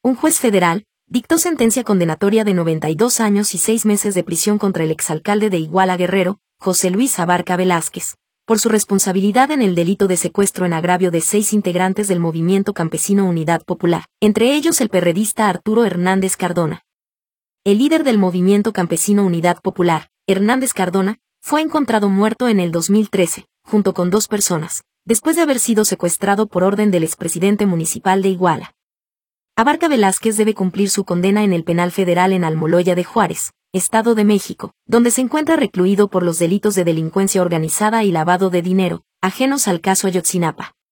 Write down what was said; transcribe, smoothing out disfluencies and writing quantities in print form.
Un juez federal dictó sentencia condenatoria de 92 años y 6 meses de prisión contra el exalcalde de Iguala Guerrero, José Luis Abarca Velázquez, por su responsabilidad en el delito de secuestro en agravio de 6 integrantes del movimiento campesino Unidad Popular, entre ellos el perredista Arturo Hernández Cardona. El líder del movimiento campesino Unidad Popular, Hernández Cardona, fue encontrado muerto en el 2013, junto con 2 personas, después de haber sido secuestrado por orden del expresidente municipal de Iguala. Abarca Velázquez debe cumplir su condena en el penal federal en Almoloya de Juárez, Estado de México, donde se encuentra recluido por los delitos de delincuencia organizada y lavado de dinero, ajenos al caso Ayotzinapa.